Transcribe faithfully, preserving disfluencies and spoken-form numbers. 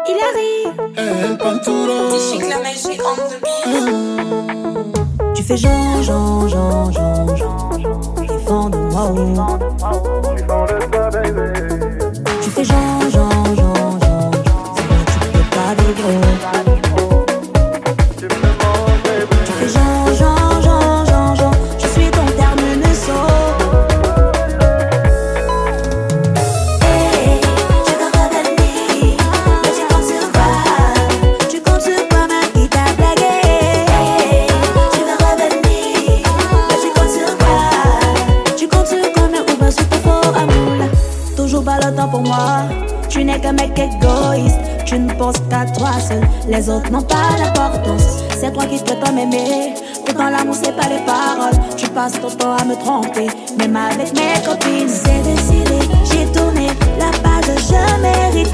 Il arrive. El Panturo. Chic la magie on the beat. Tu fais Jean, Jean, Jean, Jean, Jean, Jean. Défends de moi, oh. Tu fais Jean, Jean, Jean, Jean, Jean. C'est vrai, tu peux pas vivre. Tu fais Jean, Jean, Jean, Jean, Jean. Je suis ton terminus. Hey, tu veux revenir, mais tu comptes sur quoi? Tu comptes sur quoi, même qui t'a blagué? Hey, tu veux revenir, mais tu comptes sur quoi? Tu comptes sur combien ou bien sur ton faux amour? Toujours pas le temps pour moi. Tu n'es qu'un mec égoïste. Tu ne penses qu'à toi seul. Les autres n'ont pas d'importance. C'est toi qui prétends m'aimer. Pourtant l'amour c'est pas les paroles. Tu passes ton temps à me tromper. Même avec mes copines c'est décidé. J'ai tourné la page, je mérite